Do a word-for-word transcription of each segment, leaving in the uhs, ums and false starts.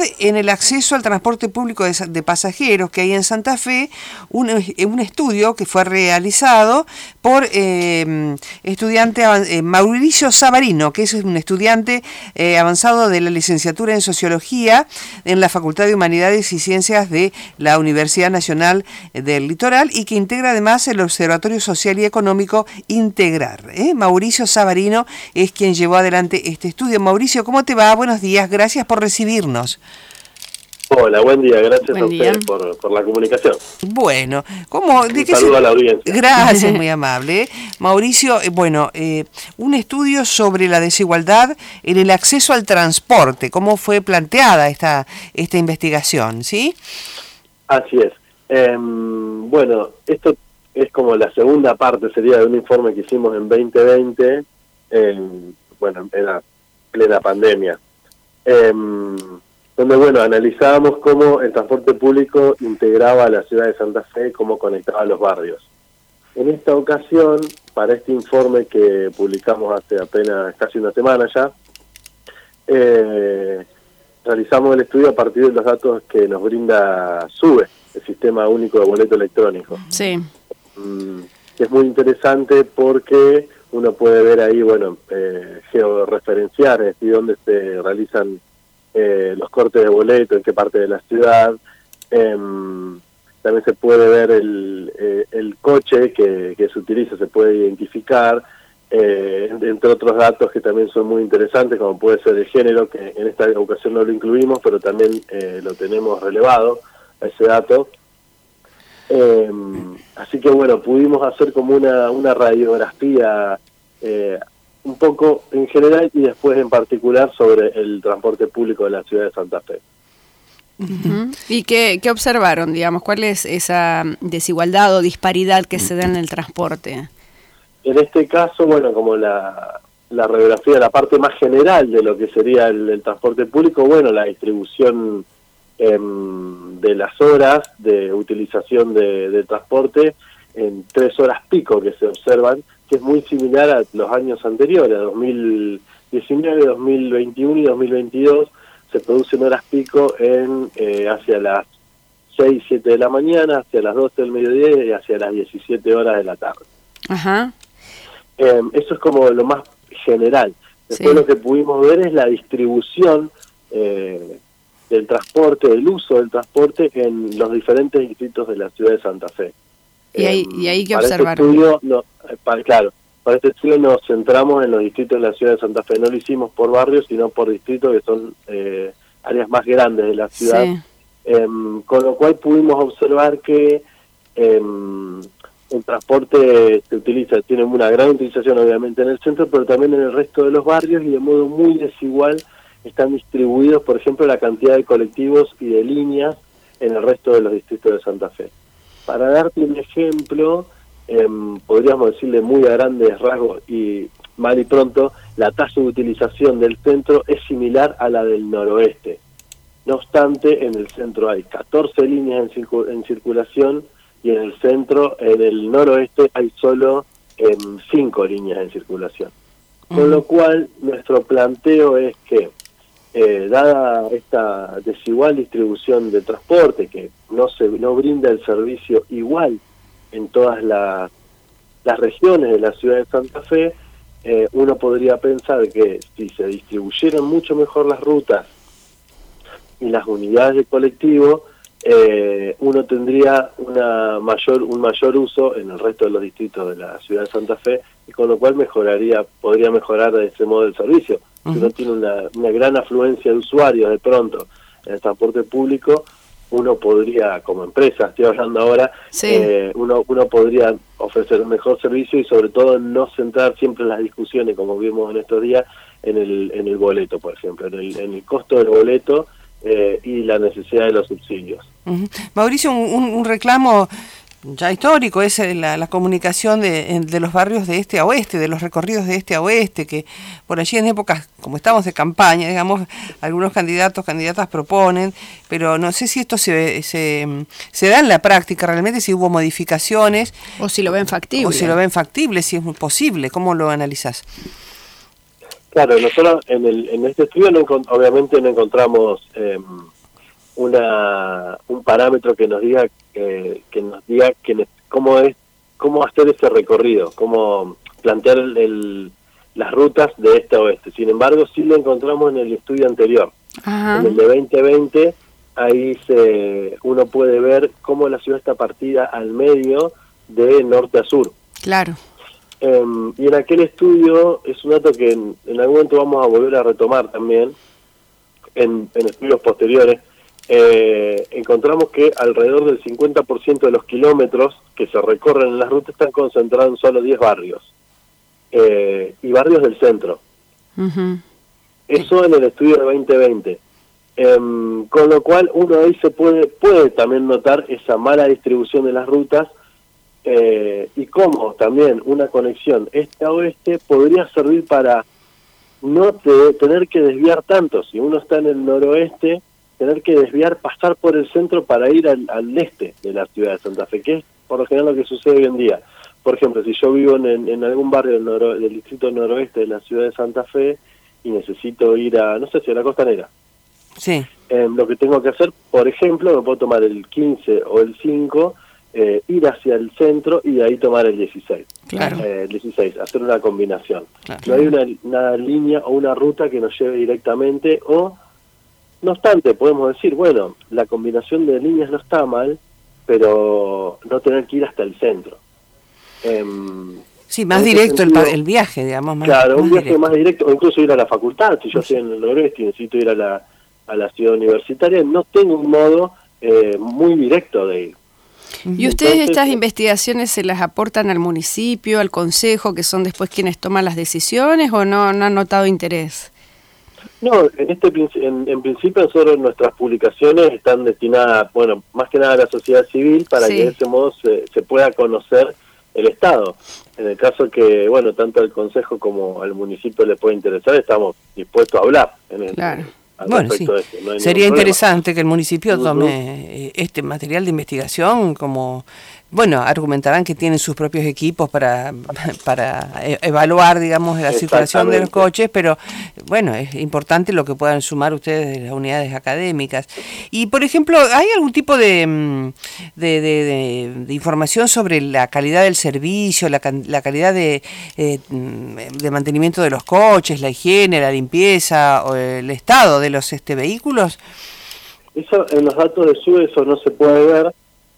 en el acceso al transporte público de, de pasajeros que hay en Santa Fe, un, un estudio que fue realizado por eh, estudiante eh, Mauricio Savarino, que es un estudiante eh, avanzado de la licenciatura en Sociología en la Facultad de Humanidades y Ciencias de la Universidad Nacional del Litoral y que integra además el Observatorio Social y Económico Integrar. ¿eh? Mauricio Savarino es quien llevó adelante este estudio. Mauricio, ¿cómo te va? Buenos días, gracias por recibirnos. Hola, buen día, gracias buen a día. ustedes por, por la comunicación. Bueno, ¿cómo? ¿De Un qué saludo se... a la audiencia. Gracias, muy amable. Mauricio, eh, bueno, eh, un estudio sobre la desigualdad en el acceso al transporte, ¿cómo fue planteada esta, esta investigación, sí? Así es. Eh, bueno, esto es como la segunda parte, sería de un informe que hicimos en veinte veinte, eh, bueno, en la plena pandemia. Eh, donde, bueno, analizábamos cómo el transporte público integraba a la ciudad de Santa Fe, cómo conectaba a los barrios. En esta ocasión, para este informe que publicamos hace apenas casi una semana ya, eh, realizamos el estudio a partir de los datos que nos brinda SUBE, el Sistema Único de Boleto Electrónico. Sí. Mm, es muy interesante porque uno puede ver ahí, bueno, eh, georreferenciar, es decir, dónde se realizan Eh, los cortes de boleto, en qué parte de la ciudad. Eh, también se puede ver el, eh, el coche que, que se utiliza, se puede identificar, eh, entre otros datos que también son muy interesantes, como puede ser el género, que en esta ocasión no lo incluimos, pero también eh, lo tenemos relevado, a ese dato. Eh, así que bueno, pudimos hacer como una, una radiografía eh, un poco en general y después en particular sobre el transporte público de la ciudad de Santa Fe. Uh-huh. ¿Y qué, qué observaron, digamos? ¿Cuál es esa desigualdad o disparidad que se da en el transporte? En este caso, bueno, como la, la radiografía, la parte más general de lo que sería el, el transporte público, bueno, la distribución eh, de las horas de utilización de, de transporte en tres horas pico que se observan, que es muy similar a los años anteriores, a dos mil diecinueve, dos mil veintiuno y dos mil veintidós, se producen horas pico en eh, hacia las seis, siete de la mañana, hacia las doce del mediodía y hacia las diecisiete horas de la tarde. Ajá. Eh, eso es como lo más general. Después sí, lo que pudimos ver es la distribución eh, del transporte, del uso del transporte en los diferentes distritos de la ciudad de Santa Fe. ¿Y ahí, y ahí qué para observaron? Este estudio, no, para, claro, para este estudio nos centramos en los distritos de la ciudad de Santa Fe. No lo hicimos por barrios, sino por distritos que son eh, áreas más grandes de la ciudad. Sí. Eh, con lo cual pudimos observar que eh, el transporte se utiliza, tiene una gran utilización obviamente en el centro, pero también en el resto de los barrios y de modo muy desigual están distribuidos, por ejemplo, la cantidad de colectivos y de líneas en el resto de los distritos de Santa Fe. Para darte un ejemplo, eh, podríamos decirle muy a grandes rasgos y mal y pronto, la tasa de utilización del centro es similar a la del noroeste. No obstante, en el centro hay catorce líneas en, circu en circulación y en el centro, en el noroeste, hay solo eh, cinco líneas en circulación. Uh-huh. Con lo cual, nuestro planteo es que, Eh, dada esta desigual distribución de transporte, que no se no brinda el servicio igual en todas las, las regiones de la ciudad de Santa Fe, eh, uno podría pensar que si se distribuyeran mucho mejor las rutas y las unidades de colectivo, eh, uno tendría una mayor un mayor uso en el resto de los distritos de la ciudad de Santa Fe, y con lo cual mejoraría podría mejorar de ese modo el servicio. Si uno tiene una, una gran afluencia de usuarios de pronto en el transporte público, uno podría, como empresa, estoy hablando ahora, sí. eh, uno, uno podría ofrecer un mejor servicio y sobre todo no centrar siempre en las discusiones, como vimos en estos días, en el, en el boleto, por ejemplo, en el, en el costo del boleto eh, y la necesidad de los subsidios. Uh-huh. Mauricio, un, un reclamo ya histórico es la, la comunicación de, de los barrios de este a oeste, de los recorridos de este a oeste, que por allí en épocas, como estamos de campaña, digamos, algunos candidatos, candidatas proponen, pero no sé si esto se, se, se da en la práctica realmente, si hubo modificaciones. O si lo ven factible. O si lo ven factible, si es posible, ¿cómo lo analizás? Claro, nosotros en, el, en este estudio no, obviamente no encontramos eh, parámetro que nos diga eh, que nos diga que, cómo es cómo hacer ese recorrido, cómo plantear el, el, las rutas de este a oeste. Sin embargo, sí lo encontramos en el estudio anterior. Ajá. En el de veinte veinte, ahí se uno puede ver cómo la ciudad está partida al medio de norte a sur. Claro. Eh, y en aquel estudio, es un dato que en, en algún momento vamos a volver a retomar también, en, en estudios posteriores, eh, encontramos que alrededor del cincuenta por ciento de los kilómetros que se recorren en las rutas están concentrados en solo diez barrios, eh, y barrios del centro. Uh-huh. Eso en el estudio de veinte veinte. Eh, con lo cual uno ahí se puede, puede también notar esa mala distribución de las rutas, eh, y cómo también una conexión este a oeste podría servir para no te, tener que desviar tanto. Si uno está en el noroeste, tener que desviar, pasar por el centro para ir al, al este de la ciudad de Santa Fe, que es por lo general lo que sucede hoy en día. Por ejemplo, si yo vivo en, en algún barrio del, noro, del distrito noroeste de la ciudad de Santa Fe y necesito ir a, no sé si a la Costanera, sí. eh, lo que tengo que hacer, por ejemplo, me puedo tomar el quince o el cinco, eh, ir hacia el centro y de ahí tomar el dieciséis. Claro. Eh, el dieciséis, hacer una combinación. Claro. No hay una, una línea o una ruta que nos lleve directamente, o no obstante, podemos decir, bueno, la combinación de líneas no está mal, pero no tener que ir hasta el centro. Eh, sí, más directo sentido, el, el viaje, digamos. Más, claro, más un viaje directo. más directo, o incluso ir a la facultad. Si yo estoy en el noroeste y necesito ir a la, a la ciudad universitaria, no tengo un modo eh, muy directo de ir. ¿Y ustedes Entonces, estas investigaciones se las aportan al municipio, al consejo, que son después quienes toman las decisiones, o no, no han notado interés? No, en este en, en principio nosotros nuestras publicaciones están destinadas, bueno, más que nada a la sociedad civil, para sí. que de ese modo se, se pueda conocer el Estado. En el caso que, bueno, tanto al consejo como al municipio le puede interesar, estamos dispuestos a hablar en el, claro. Bueno, sí. Este. No sería interesante que el municipio tome uh-huh. este material de investigación como, bueno, argumentarán que tienen sus propios equipos para, para evaluar, digamos, la circulación de los coches, pero bueno, es importante lo que puedan sumar ustedes de las unidades académicas. Y, por ejemplo, ¿hay algún tipo de, de, de, de, de información sobre la calidad del servicio, la, la calidad de, eh, de mantenimiento de los coches, la higiene, la limpieza, o el estado de los este vehículos? Eso en los datos de S U B eso no se puede ver,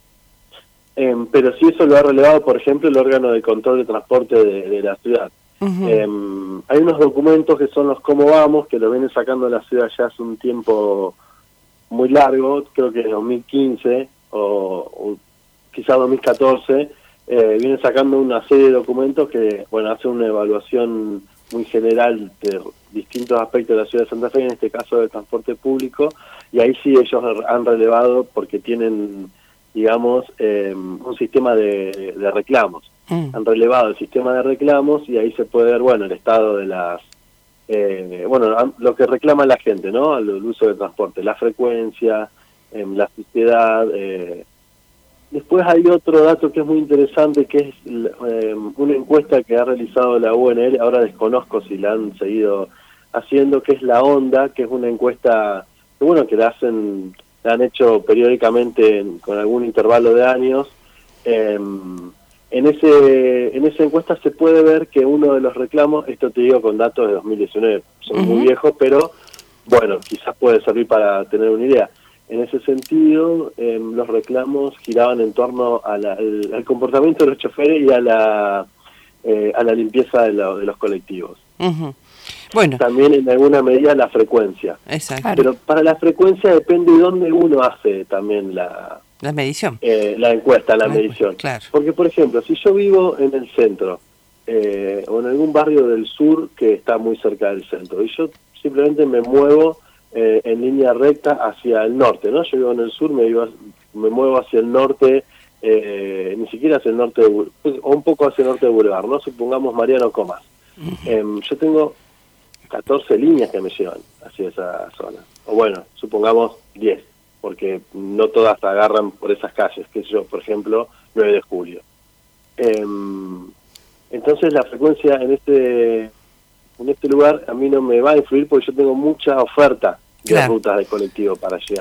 eh, pero sí eso lo ha relevado, por ejemplo, el órgano de control de transporte de, de la ciudad. Uh-huh. eh, hay unos documentos que son los cómo vamos, que lo vienen sacando la ciudad ya hace un tiempo muy largo, creo que es dos mil quince o, o quizás dos mil catorce, eh, vienen sacando una serie de documentos que, bueno, hacen una evaluación muy general de distintos aspectos de la ciudad de Santa Fe, en este caso del transporte público, y ahí sí ellos han relevado porque tienen, digamos, eh, un sistema de, de reclamos. Mm. Han relevado el sistema de reclamos y ahí se puede ver, bueno, el estado de las, eh, bueno, lo que reclama la gente, ¿no? El, el uso del transporte, la frecuencia, eh, la suciedad. Eh. Después hay otro dato que es muy interesante, que es eh, una encuesta que ha realizado la U N L, ahora desconozco si la han seguido haciendo, que es la ONDA, que es una encuesta que, bueno, que la hacen, la han hecho periódicamente en, con algún intervalo de años. Eh, en ese en esa encuesta se puede ver que uno de los reclamos, esto te digo con datos de dos mil diecinueve, son uh-huh. muy viejos, pero bueno, quizás puede servir para tener una idea. En ese sentido, eh, los reclamos giraban en torno a la, al, al comportamiento de los choferes y a la eh, a la limpieza de, la, de los colectivos. Uh-huh. Bueno. También en alguna medida la frecuencia. Exacto. Pero para la frecuencia depende de dónde uno hace también la, la medición. Eh, la encuesta, la, la medición. Claro. Porque, por ejemplo, si yo vivo en el centro eh, o en algún barrio del sur que está muy cerca del centro y yo simplemente me muevo eh, en línea recta hacia el norte, ¿no? Yo vivo en el sur, me, vivo, me muevo hacia el norte, eh, ni siquiera hacia el norte, de, o un poco hacia el norte de Boulevard, ¿no? Supongamos Mariano Comas. Uh-huh. Eh, yo tengo catorce líneas que me llevan hacia esa zona. O bueno, supongamos diez, porque no todas agarran por esas calles, que yo, por ejemplo, nueve de julio. Eh, entonces la frecuencia en este en este lugar a mí no me va a influir porque yo tengo mucha oferta de claro. rutas de colectivo para llegar.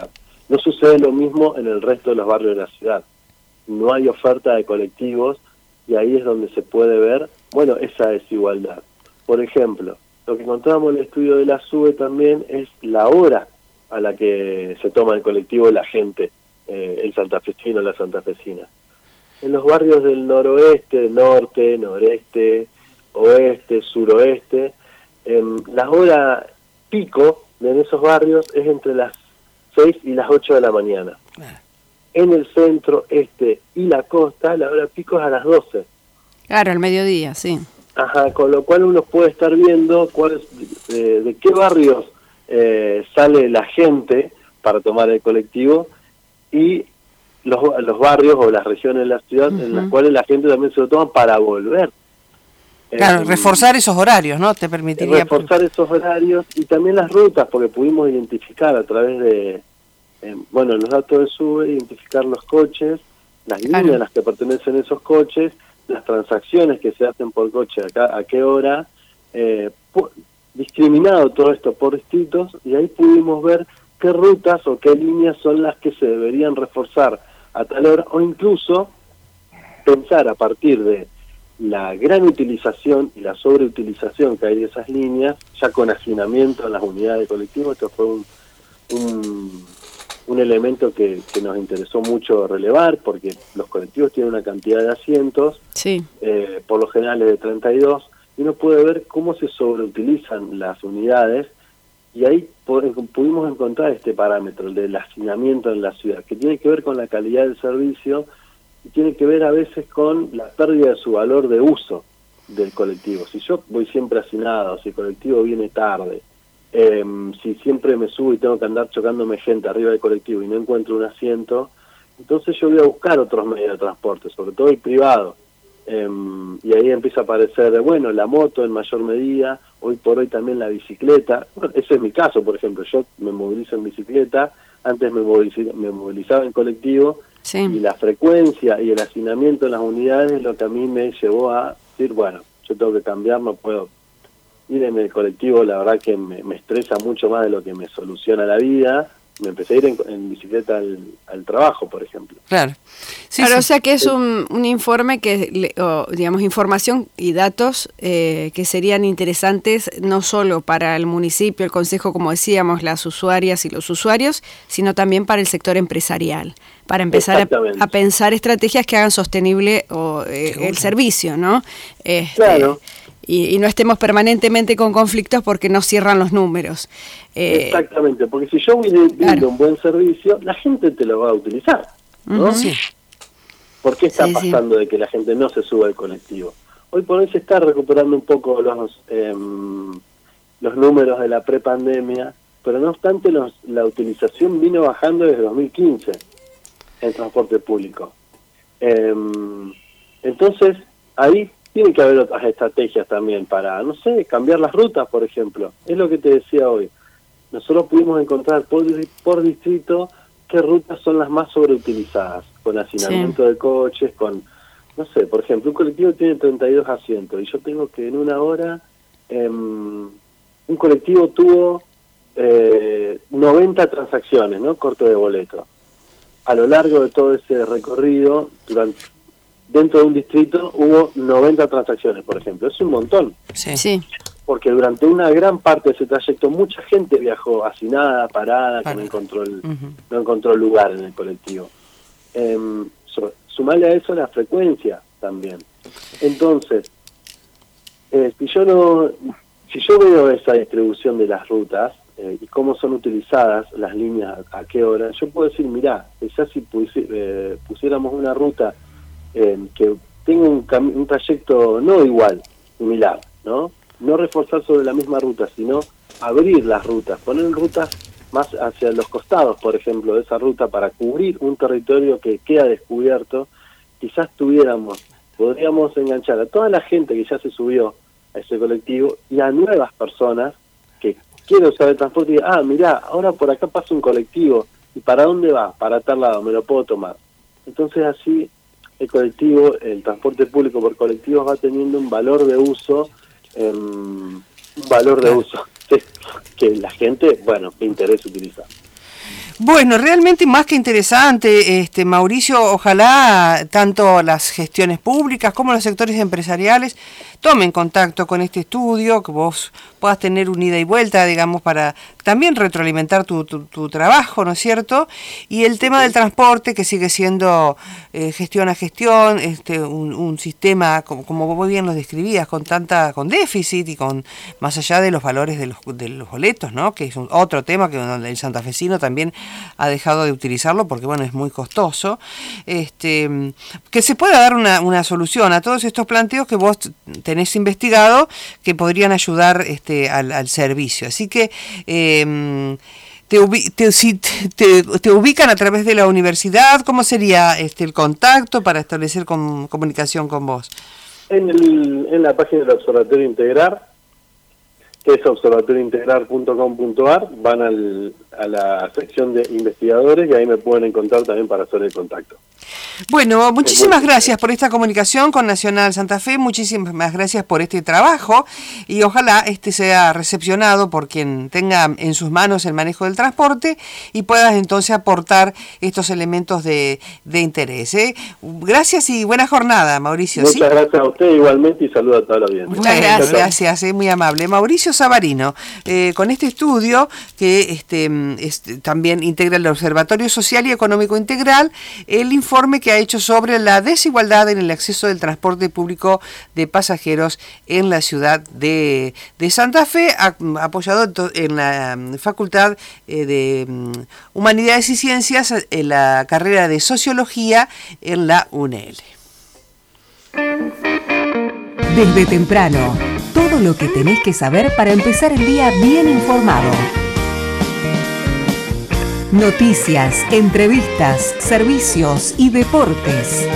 No sucede lo mismo en el resto de los barrios de la ciudad. No hay oferta de colectivos y ahí es donde se puede ver, bueno, esa desigualdad. Por ejemplo, lo que encontramos en el estudio de la SUBE también es la hora a la que se toma el colectivo la gente, eh, el santafesino, la santafesina. En los barrios del noroeste, norte, noreste, oeste, suroeste, eh, la hora pico en esos barrios es entre las seis y las ocho de la mañana. En el centro, este y la costa, la hora pico es a las doce. Claro, al mediodía, sí. Ajá, con lo cual uno puede estar viendo cuál es, eh, de qué barrios eh, sale la gente para tomar el colectivo y los, los barrios o las regiones de la ciudad uh-huh. en las cuales la gente también se lo toma para volver. Claro, eh, reforzar esos horarios, ¿no? Te permitiría... Reforzar esos horarios y también las rutas, porque pudimos identificar a través de, eh, bueno, los datos de SUBE, identificar los coches, las líneas claro. a las que pertenecen esos coches, las transacciones que se hacen por coche, acá, a qué hora, eh, por, discriminado todo esto por distritos, y ahí pudimos ver qué rutas o qué líneas son las que se deberían reforzar a tal hora, o incluso pensar a partir de la gran utilización y la sobreutilización que hay de esas líneas, ya con hacinamiento en las unidades de colectivo. Esto fue un, un, un elemento que, que nos interesó mucho relevar, porque los colectivos tienen una cantidad de asientos, sí. eh, por lo general es de treinta y dos, y uno puede ver cómo se sobreutilizan las unidades, y ahí pudimos encontrar este parámetro, el del hacinamiento en la ciudad, que tiene que ver con la calidad del servicio, y tiene que ver a veces con la pérdida de su valor de uso del colectivo. Si yo voy siempre hacinado, si el colectivo viene tarde, eh, si siempre me subo y tengo que andar chocándome gente arriba del colectivo y no encuentro un asiento, entonces yo voy a buscar otros medios de transporte, sobre todo el privado. Eh, y ahí empieza a aparecer, bueno, la moto en mayor medida, hoy por hoy también la bicicleta. Bueno, ese es mi caso, por ejemplo, yo me movilizo en bicicleta, antes me, moviliz- me movilizaba en colectivo, sí. y la frecuencia y el hacinamiento en las unidades es lo que a mí me llevó a decir, bueno, yo tengo que cambiar, no puedo ir en el colectivo, la verdad que me, me estresa mucho más de lo que me soluciona la vida. Me empecé a ir en, en bicicleta al, al trabajo, por ejemplo. Claro, sí, claro, sí. O sea que es un, un informe que, o, digamos, información y datos eh, que serían interesantes no solo para el municipio, el consejo, como decíamos, las usuarias y los usuarios, sino también para el sector empresarial, para empezar a, a pensar estrategias que hagan sostenible o, eh, el servicio, ¿no? Este, claro. Y, y no estemos permanentemente con conflictos porque no cierran los números. Eh, Exactamente, porque si yo voy viendo claro. un buen servicio, la gente te lo va a utilizar, ¿no? Uh-huh. Sí. ¿Por qué está sí, pasando sí. de que la gente no se suba al colectivo? Hoy por hoy se está recuperando un poco los eh, los números de la prepandemia, pero no obstante los, la utilización vino bajando desde dos mil quince en transporte público. Eh, entonces, ahí tiene que haber otras estrategias también para, no sé, cambiar las rutas, por ejemplo. Es lo que te decía hoy. Nosotros pudimos encontrar por, por distrito qué rutas son las más sobreutilizadas, con hacinamiento sí. de coches, con, no sé, por ejemplo, un colectivo tiene treinta y dos asientos y yo tengo que en una hora, eh, un colectivo tuvo eh, noventa transacciones, ¿no? Corte de boleto. A lo largo de todo ese recorrido, durante dentro de un distrito hubo noventa transacciones, por ejemplo. Es un montón. Sí. sí. Porque durante una gran parte de ese trayecto mucha gente viajó hacinada, parada, que no encontró, el, uh-huh. no encontró lugar en el colectivo. Eh, sumarle a eso la frecuencia también. Entonces, eh, si yo no, si yo veo esa distribución de las rutas eh, y cómo son utilizadas las líneas a, a qué hora, yo puedo decir, mirá, quizás si pusi- eh, pusiéramos una ruta Eh, que tenga un, cam- un trayecto no igual, similar, ¿no? No reforzar sobre la misma ruta, sino abrir las rutas, poner rutas más hacia los costados, por ejemplo, de esa ruta para cubrir un territorio que queda descubierto. Quizás tuviéramos, podríamos enganchar a toda la gente que ya se subió a ese colectivo y a nuevas personas que quieren usar el transporte y digan, ah, mirá, ahora por acá pasa un colectivo, ¿y para dónde va? Para tal lado, me lo puedo tomar. Entonces así el colectivo, el transporte público por colectivos va teniendo un valor de uso, eh, un valor de uso que, que la gente, bueno, le interesa utilizar. Bueno, realmente más que interesante, este Mauricio, ojalá tanto las gestiones públicas como los sectores empresariales tomen contacto con este estudio, que vos puedas tener un ida y vuelta, digamos, para también retroalimentar tu, tu, tu trabajo, ¿no es cierto? Y el tema del transporte, que sigue siendo eh, gestión a gestión, este un, un sistema, como, como vos bien lo describías, con tanta con déficit y con más allá de los valores de los, de los boletos, ¿no? Que es un, otro tema que el santafesino también ha dejado de utilizarlo porque, bueno, es muy costoso. Este, que se pueda dar una, una solución a todos estos planteos que vos tenés investigado, que podrían ayudar este, al, al servicio. Así que eh, te, te, si te, te ubican a través de la universidad. ¿Cómo sería este, el contacto para establecer com, comunicación con vos? En, el, en la página del Observatorio Integrar, que es observatorio integrar punto com punto a r, van al, a la sección de investigadores y ahí me pueden encontrar también para hacer el contacto. Bueno, muchísimas gracias por esta comunicación con Nacional Santa Fe, muchísimas gracias por este trabajo y ojalá este sea recepcionado por quien tenga en sus manos el manejo del transporte y puedas entonces aportar estos elementos de, de interés. ¿eh? Gracias y buena jornada, Mauricio. Muchas ¿sí? gracias a usted igualmente y saludo a toda la audiencia. Muchas gracias, gracias eh, muy amable. Mauricio Savarino, eh, con este estudio que este, este, también integra el Observatorio Social y Económico Integral, el informe que ha hecho sobre la desigualdad en el acceso del transporte público de pasajeros en la ciudad de, de Santa Fe, a, apoyado en la Facultad eh, de um, Humanidades y Ciencias, en la carrera de Sociología en la U N E L. Desde temprano, todo lo que tenés que saber para empezar el día bien informado. Noticias, entrevistas, servicios y deportes.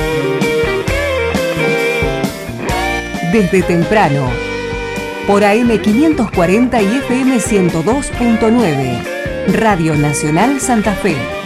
Desde temprano, por A M quinientos cuarenta y F M ciento dos punto nueve, Radio Nacional Santa Fe.